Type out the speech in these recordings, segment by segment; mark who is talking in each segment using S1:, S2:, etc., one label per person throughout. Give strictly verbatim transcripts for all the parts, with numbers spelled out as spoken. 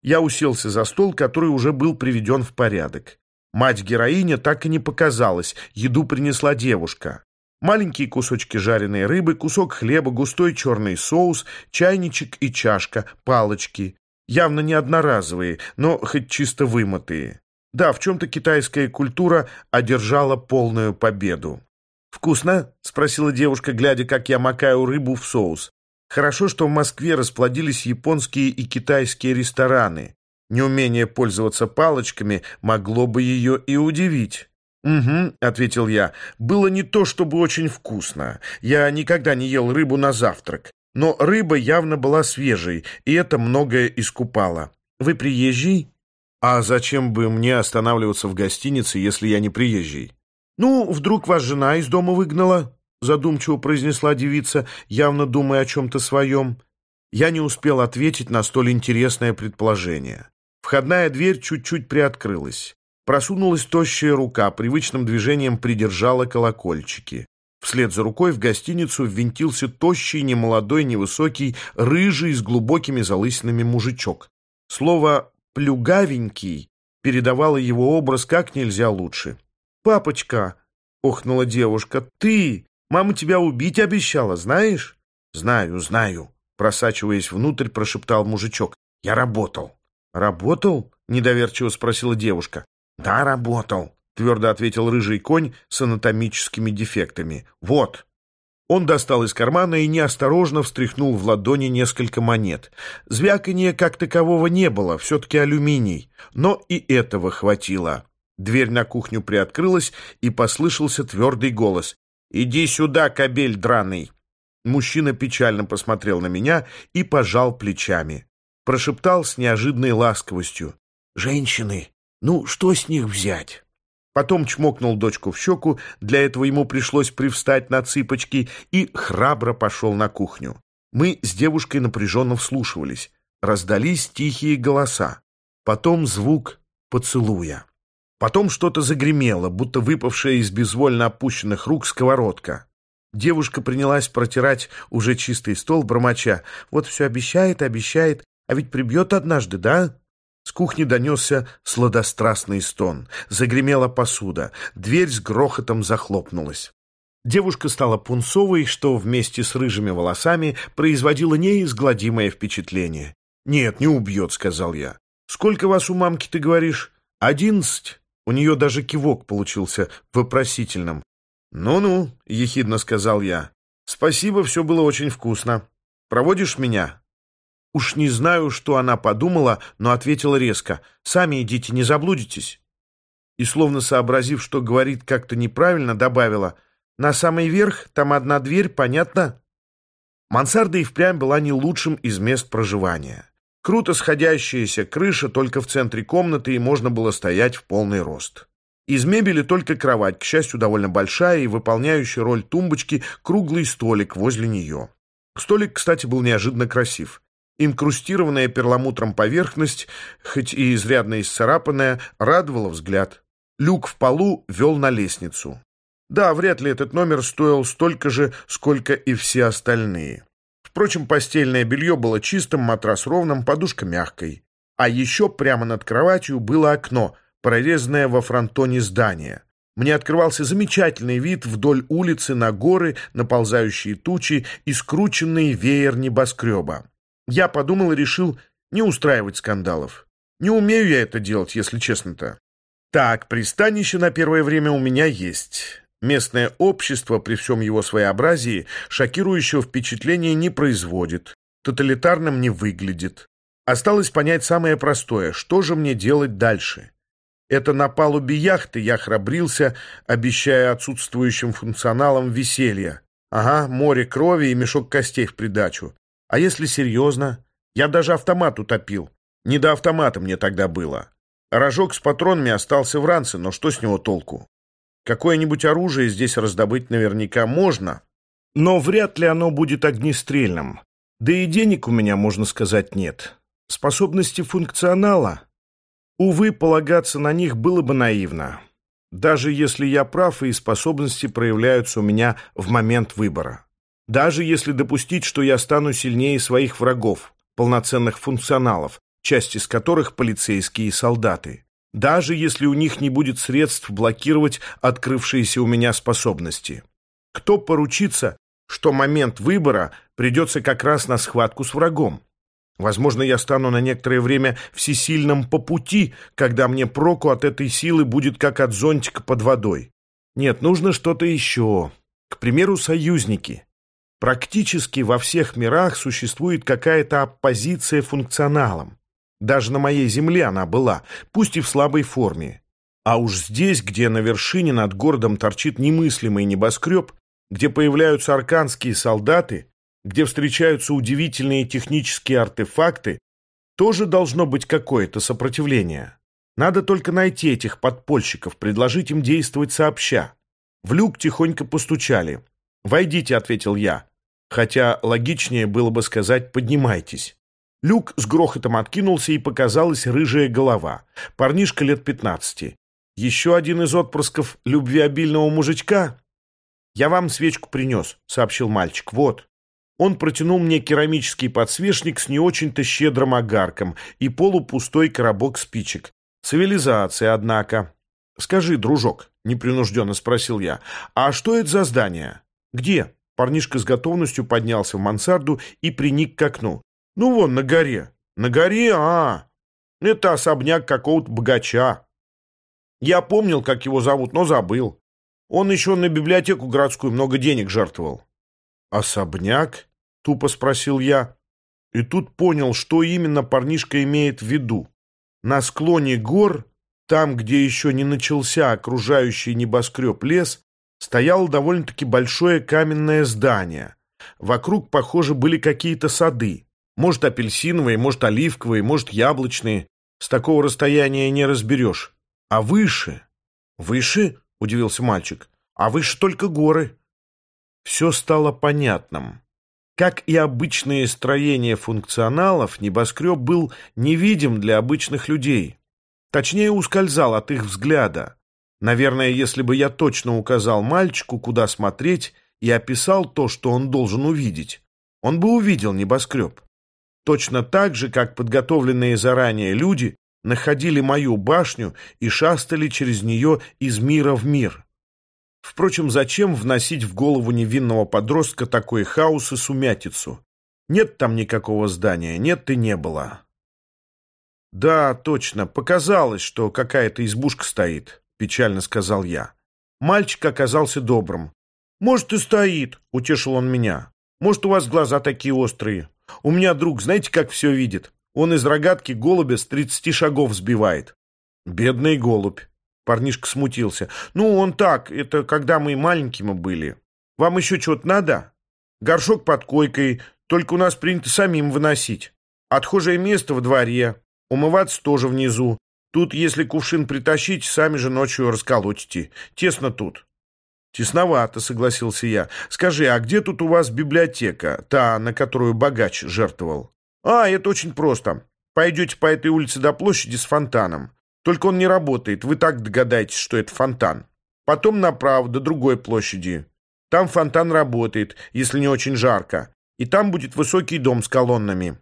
S1: Я уселся за стол, который уже был приведен в порядок. Мать-героиня так и не показалась, еду принесла девушка. Маленькие кусочки жареной рыбы, кусок хлеба, густой черный соус, чайничек и чашка, палочки. Явно не одноразовые, но хоть чисто вымытые. Да, в чем-то китайская культура одержала полную победу. «Вкусно?» — спросила девушка, глядя, как я макаю рыбу в соус. Хорошо, что в Москве расплодились японские и китайские рестораны. Неумение пользоваться палочками могло бы ее и удивить. «Угу», — ответил я, — «было не то чтобы очень вкусно. Я никогда не ел рыбу на завтрак. Но рыба явно была свежей, и это многое искупало. Вы приезжий?» «А зачем бы мне останавливаться в гостинице, если я не приезжий?» «Ну, вдруг вас жена из дома выгнала?» — задумчиво произнесла девица, явно думая о чем-то своем. Я не успел ответить на столь интересное предположение. Входная дверь чуть-чуть приоткрылась. Просунулась тощая рука, привычным движением придержала колокольчики. Вслед за рукой в гостиницу ввинтился тощий, немолодой, невысокий, рыжий, с глубокими залысинами мужичок. Слово «плюгавенький» передавало его образ как нельзя лучше. «Папочка!» — охнула девушка. «Ты! Мама тебя убить обещала, знаешь?» «Знаю, знаю», — просачиваясь внутрь, прошептал мужичок. «Я работал». «Работал?» — недоверчиво спросила девушка. «Да, работал», — твердо ответил рыжий конь с анатомическими дефектами. «Вот». Он достал из кармана и неосторожно встряхнул в ладони несколько монет. Звяканья как такового не было, все-таки алюминий. Но и этого хватило. Дверь на кухню приоткрылась, и послышался твердый голос. «Иди сюда, кобель драный!» Мужчина печально посмотрел на меня и пожал плечами. Прошептал с неожиданной ласковостью. «Женщины, ну что с них взять?» Потом чмокнул дочку в щеку, для этого ему пришлось привстать на цыпочки, и храбро пошел на кухню. Мы с девушкой напряженно вслушивались. Раздались тихие голоса. Потом звук поцелуя. Потом что-то загремело, будто выпавшая из безвольно опущенных рук сковородка. Девушка принялась протирать уже чистый стол, бормоча. «Вот все обещает, обещает, а ведь прибьет однажды, да?» С кухни донесся сладострастный стон. Загремела посуда. Дверь с грохотом захлопнулась. Девушка стала пунцовой, что вместе с рыжими волосами производило неизгладимое впечатление. «Нет, не убьет», — сказал я. «Сколько вас у мамки, ты говоришь?» «Одиннадцать». У нее даже кивок получился вопросительным. «Ну-ну», — ехидно сказал я. «Спасибо, все было очень вкусно. Проводишь меня?» Уж не знаю, что она подумала, но ответила резко. «Сами идите, не заблудитесь». И, словно сообразив, что говорит как-то неправильно, добавила. «На самый верх, там одна дверь, понятно?» Мансарда и впрямь была не лучшим из мест проживания. Круто сходящаяся крыша только в центре комнаты, и можно было стоять в полный рост. Из мебели только кровать, к счастью, довольно большая и выполняющая роль тумбочки, круглый столик возле нее. Столик, кстати, был неожиданно красив. Инкрустированная перламутром поверхность, хоть и изрядно исцарапанная, радовала взгляд. Люк в полу вел на лестницу. Да, вряд ли этот номер стоил столько же, сколько и все остальные. Впрочем, постельное белье было чистым, матрас ровным, подушка мягкой. А еще прямо над кроватью было окно, прорезанное во фронтоне здания. Мне открывался замечательный вид вдоль улицы на горы, наползающие тучи и скрученный веер небоскреба. Я подумал и решил не устраивать скандалов. Не умею я это делать, если честно-то. Так, пристанище на первое время у меня есть. Местное общество, при всем его своеобразии, шокирующего впечатления не производит, тоталитарным не выглядит. Осталось понять самое простое, что же мне делать дальше. Это на палубе яхты я храбрился, обещая отсутствующим функционалам веселья. Ага, море крови и мешок костей в придачу. А если серьезно? Я даже автомат утопил. Не до автомата мне тогда было. Рожок с патронами остался в ранце, но что с него толку? Какое-нибудь оружие здесь раздобыть наверняка можно, но вряд ли оно будет огнестрельным. Да и денег у меня, можно сказать, нет. Способности функционала? Увы, полагаться на них было бы наивно. Даже если я прав, и способности проявляются у меня в момент выбора. Даже если допустить, что я стану сильнее своих врагов, полноценных функционалов, часть из которых полицейские и солдаты, даже если у них не будет средств блокировать открывшиеся у меня способности. Кто поручится, что момент выбора придется как раз на схватку с врагом? Возможно, я стану на некоторое время всесильным по пути, когда мне проку от этой силы будет как от зонтика под водой. Нет, нужно что-то еще. К примеру, союзники. Практически во всех мирах существует какая-то оппозиция функционалам. Даже на моей земле она была, пусть и в слабой форме. А уж здесь, где на вершине над городом торчит немыслимый небоскреб, где появляются арканские солдаты, где встречаются удивительные технические артефакты, тоже должно быть какое-то сопротивление. Надо только найти этих подпольщиков, предложить им действовать сообща. В люк тихонько постучали. «Войдите», — ответил я. Хотя логичнее было бы сказать «поднимайтесь». Люк с грохотом откинулся, и показалась рыжая голова. Парнишка лет пятнадцати. Еще один из отпрысков любвеобильного мужичка? «Я вам свечку принес», — сообщил мальчик. «Вот». Он протянул мне керамический подсвечник с не очень-то щедрым огарком и полупустой коробок спичек. Цивилизация, однако. «Скажи, дружок», — непринужденно спросил я, — «а что это за здание?» «Где?» Парнишка с готовностью поднялся в мансарду и приник к окну. «Ну вон, на горе». «На горе? А, это особняк какого-то богача. Я помнил, как его зовут, но забыл. Он еще на библиотеку городскую много денег жертвовал». «Особняк?» — тупо спросил я. И тут понял, что именно парнишка имеет в виду. На склоне гор, там, где еще не начался окружающий небоскреб лес, стояло довольно-таки большое каменное здание. Вокруг, похоже, были какие-то сады. Может, апельсиновые, может, оливковые, может, яблочные. С такого расстояния не разберешь. А выше? «Выше?» — удивился мальчик. «А выше только горы». Все стало понятным. Как и обычные строения функционалов, небоскреб был невидим для обычных людей. Точнее, ускользал от их взгляда. Наверное, если бы я точно указал мальчику, куда смотреть, и описал то, что он должен увидеть, он бы увидел небоскреб. Точно так же, как подготовленные заранее люди находили мою башню и шастали через нее из мира в мир. Впрочем, зачем вносить в голову невинного подростка такой хаос и сумятицу? Нет там никакого здания, нет и не было. «Да, точно, показалось, что какая-то избушка стоит», — печально сказал я. Мальчик оказался добрым. «Может, и стоит», — утешил он меня. «Может, у вас глаза такие острые. У меня друг, знаете, как все видит? Он из рогатки голубя с тридцати шагов сбивает». «Бедный голубь». Парнишка смутился. «Ну, он так, это когда мы маленькими были. Вам еще чего-то надо? Горшок под койкой, только у нас принято самим выносить. Отхожее место во дворе, умываться тоже внизу. Тут, если кувшин притащить, сами же ночью расколотите. Тесно тут». «Тесновато», — согласился я. «Скажи, а где тут у вас библиотека, та, на которую богач жертвовал?» «А, это очень просто. Пойдете по этой улице до площади с фонтаном. Только он не работает, вы так догадаетесь, что это фонтан. Потом направо, до другой площади. Там фонтан работает, если не очень жарко. И там будет высокий дом с колоннами».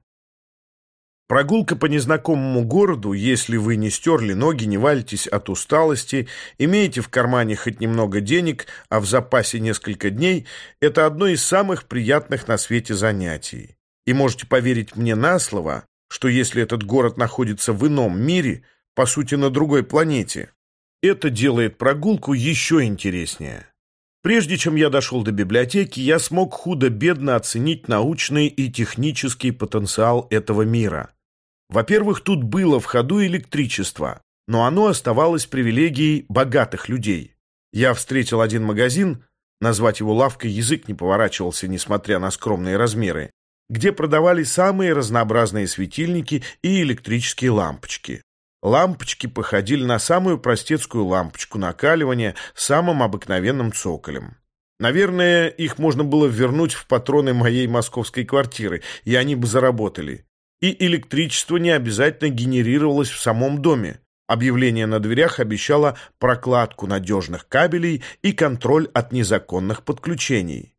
S1: Прогулка по незнакомому городу, если вы не стерли ноги, не валитесь от усталости, имеете в кармане хоть немного денег, а в запасе несколько дней, это одно из самых приятных на свете занятий. И можете поверить мне на слово, что если этот город находится в ином мире, по сути, на другой планете, это делает прогулку еще интереснее. Прежде чем я дошел до библиотеки, я смог худо-бедно оценить научный и технический потенциал этого мира. Во-первых, тут было в ходу электричество, но оно оставалось привилегией богатых людей. Я встретил один магазин, назвать его лавкой язык не поворачивался, несмотря на скромные размеры, где продавали самые разнообразные светильники и электрические лампочки. Лампочки походили на самую простецкую лампочку накаливания с самым обыкновенным цоколем. Наверное, их можно было вернуть в патроны моей московской квартиры, и они бы заработали. И электричество не обязательно генерировалось в самом доме. Объявление на дверях обещало прокладку надежных кабелей и контроль от незаконных подключений.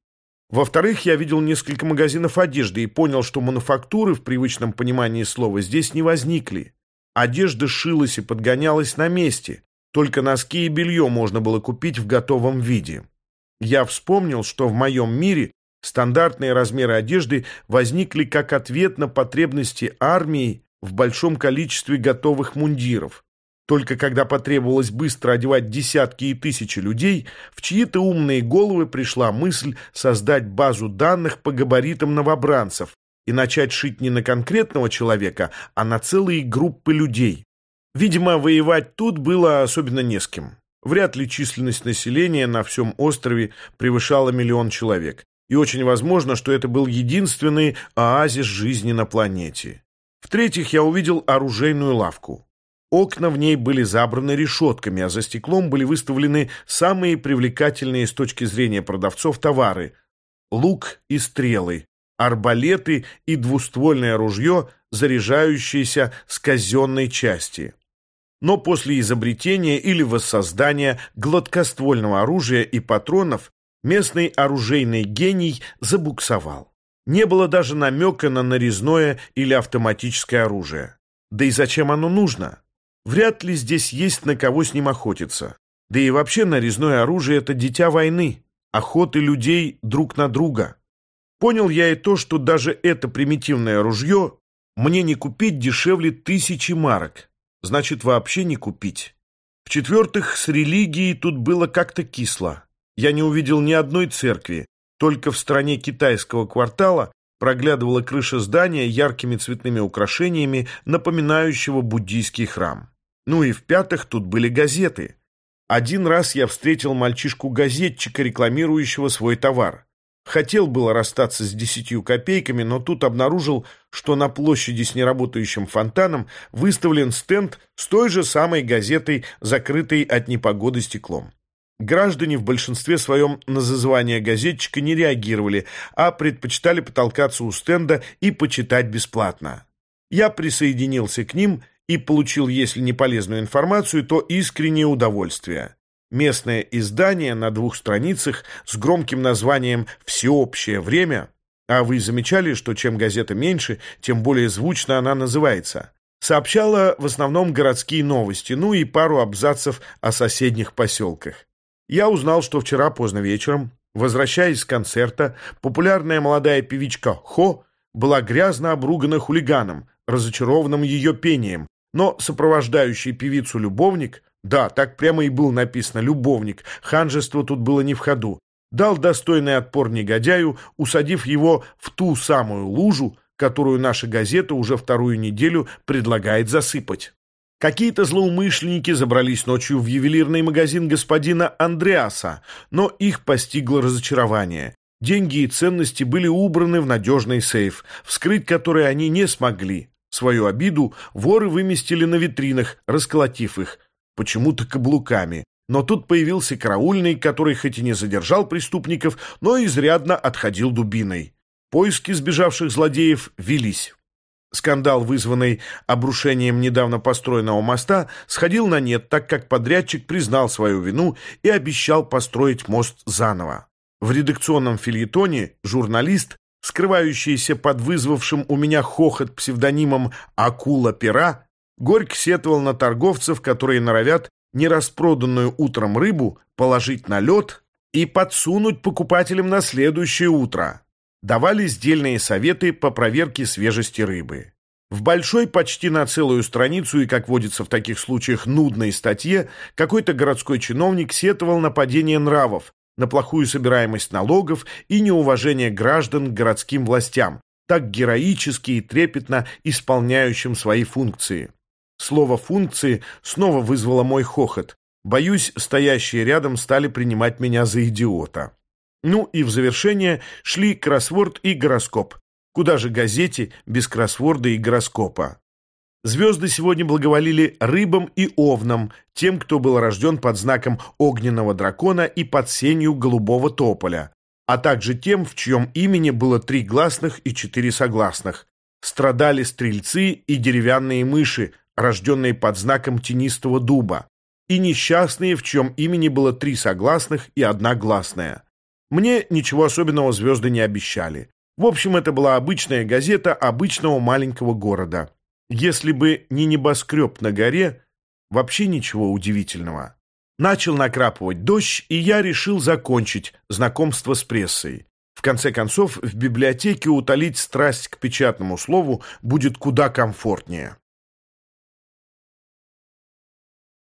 S1: Во-вторых, я видел несколько магазинов одежды и понял, что мануфактуры в привычном понимании слова здесь не возникли. Одежда шилась и подгонялась на месте, только носки и белье можно было купить в готовом виде. Я вспомнил, что в моем мире стандартные размеры одежды возникли как ответ на потребности армии в большом количестве готовых мундиров. Только когда потребовалось быстро одевать десятки и тысячи людей, в чьи-то умные головы пришла мысль создать базу данных по габаритам новобранцев и начать шить не на конкретного человека, а на целые группы людей. Видимо, воевать тут было особенно не с кем. Вряд ли численность населения на всем острове превышала миллион человек. И очень возможно, что это был единственный оазис жизни на планете. В-третьих, я увидел оружейную лавку. Окна в ней были забраны решетками, а за стеклом были выставлены самые привлекательные с точки зрения продавцов товары: лук и стрелы, арбалеты и двуствольное ружье, заряжающееся с казенной части. Но после изобретения или воссоздания гладкоствольного оружия и патронов местный оружейный гений забуксовал. Не было даже намека на нарезное или автоматическое оружие. Да и зачем оно нужно? Вряд ли здесь есть на кого с ним охотиться. Да и вообще нарезное оружие — это дитя войны, охоты людей друг на друга. Понял я и то, что даже это примитивное ружье мне не купить дешевле тысячи марок. Значит, вообще не купить. В-четвертых, с религией тут было как-то кисло. Я не увидел ни одной церкви, только в стороне китайского квартала проглядывала крыша здания яркими цветными украшениями, напоминающего буддийский храм. Ну и в-пятых, тут были газеты. Один раз я встретил мальчишку-газетчика, рекламирующего свой товар. Хотел было расстаться с десятью копейками, но тут обнаружил, что на площади с неработающим фонтаном выставлен стенд с той же самой газетой, закрытой от непогоды стеклом. Граждане в большинстве своем на зазывание газетчика не реагировали, а предпочитали потолкаться у стенда и почитать бесплатно. Я присоединился к ним и получил, если не полезную информацию, то искреннее удовольствие. Местное издание на двух страницах с громким названием «Всеобщее время», а вы замечали, что чем газета меньше, тем более звучно она называется, сообщала в основном городские новости, ну и пару абзацев о соседних поселках. Я узнал, что вчера поздно вечером, возвращаясь с концерта, популярная молодая певичка Хо была грязно обругана хулиганом, разочарованным ее пением, но сопровождающий певицу любовник, да, так прямо и был написано «любовник», ханжество тут было не в ходу, дал достойный отпор негодяю, усадив его в ту самую лужу, которую наша газета уже вторую неделю предлагает засыпать. Какие-то злоумышленники забрались ночью в ювелирный магазин господина Андреаса, но их постигло разочарование. Деньги и ценности были убраны в надежный сейф, вскрыть который они не смогли. Свою обиду воры выместили на витринах, расколотив их, почему-то каблуками. Но тут появился караульный, который хоть и не задержал преступников, но изрядно отходил дубиной. Поиски сбежавших злодеев велись. Скандал, вызванный обрушением недавно построенного моста, сходил на нет, так как подрядчик признал свою вину и обещал построить мост заново. В редакционном фельетоне журналист, скрывающийся под вызвавшим у меня хохот псевдонимом «Акула-пера», горько сетовал на торговцев, которые норовят нераспроданную утром рыбу положить на лед и подсунуть покупателям на следующее утро. Давали сдельные советы по проверке свежести рыбы. В большой, почти на целую страницу и, как водится в таких случаях, нудной статье какой-то городской чиновник сетовал на падение нравов, на плохую собираемость налогов и неуважение граждан к городским властям, так героически и трепетно исполняющим свои функции. Слово «функции» снова вызвало мой хохот. Боюсь, стоящие рядом стали принимать меня за идиота. Ну и в завершение шли кроссворд и гороскоп. Куда же газете без кроссворда и гороскопа? Звезды сегодня благоволили рыбам и овнам, тем, кто был рожден под знаком огненного дракона и под сенью голубого тополя, а также тем, в чьем имени было три гласных и четыре согласных. Страдали стрельцы и деревянные мыши, рожденные под знаком тенистого дуба, и несчастные, в чьем имени было три согласных и одна гласная. Мне ничего особенного звезды не обещали. В общем, это была обычная газета обычного маленького города. Если бы не небоскреб на горе, вообще ничего удивительного. Начал накрапывать дождь, и я решил закончить знакомство с прессой. В конце концов, в библиотеке утолить страсть к печатному слову будет куда комфортнее.